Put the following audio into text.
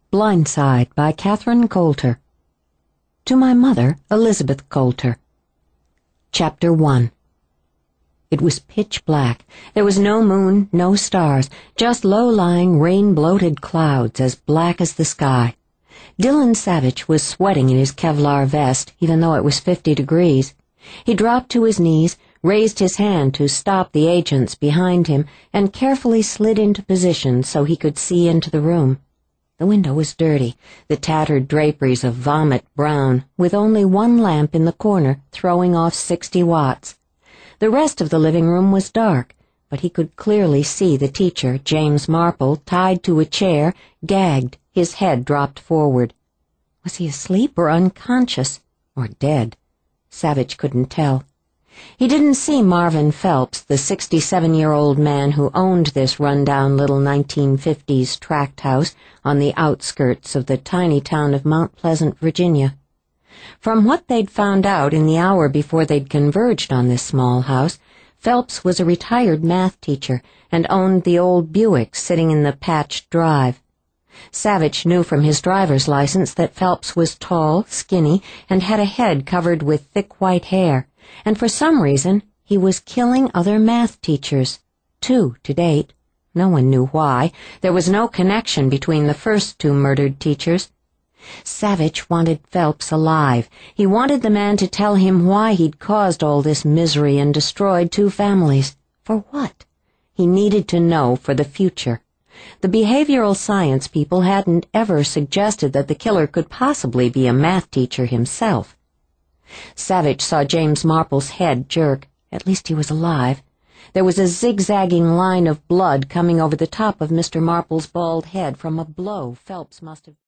Blindside by Catherine Coulter. To my mother, Elizabeth Coulter. Chapter 1. It was pitch black. There was no moon, no stars, just low-lying, rain-bloated clouds as black as the sky. Dylan Savage was sweating in his Kevlar vest, even though it was 50 degrees. He dropped to his knees, raised his hand to stop the agents behind him, and carefully slid into position so he could see into the room. The window was dirty, the tattered draperies of vomit brown, with only one lamp in the corner throwing off 60 watts. The rest of the living room was dark, but he could clearly see the teacher, James Marple, tied to a chair, gagged, his head dropped forward. Was he asleep or unconscious, or dead? Savage couldn't tell. He didn't see Marvin Phelps, the 67-year-old man who owned this run-down little 1950s tract house on the outskirts of the tiny town of Mount Pleasant, Virginia. From what they'd found out in the hour before they'd converged on this small house, Phelps was a retired math teacher and owned the old Buick sitting in the patched drive. Savage knew from his driver's license that Phelps was tall, skinny, and had a head covered with thick white hair, and for some reason he was killing other math teachers. 2 to date. No one knew why. There was no connection between the first 2 murdered teachers. Savage wanted Phelps alive. He wanted the man to tell him why he'd caused all this misery and destroyed 2 families. For what? He needed to know for the future. The behavioral science people hadn't ever suggested that the killer could possibly be a math teacher himself. Savage saw James Marple's head jerk. At least he was alive. There was a zigzagging line of blood coming over the top of Mr. Marple's bald head from a blow Phelps must have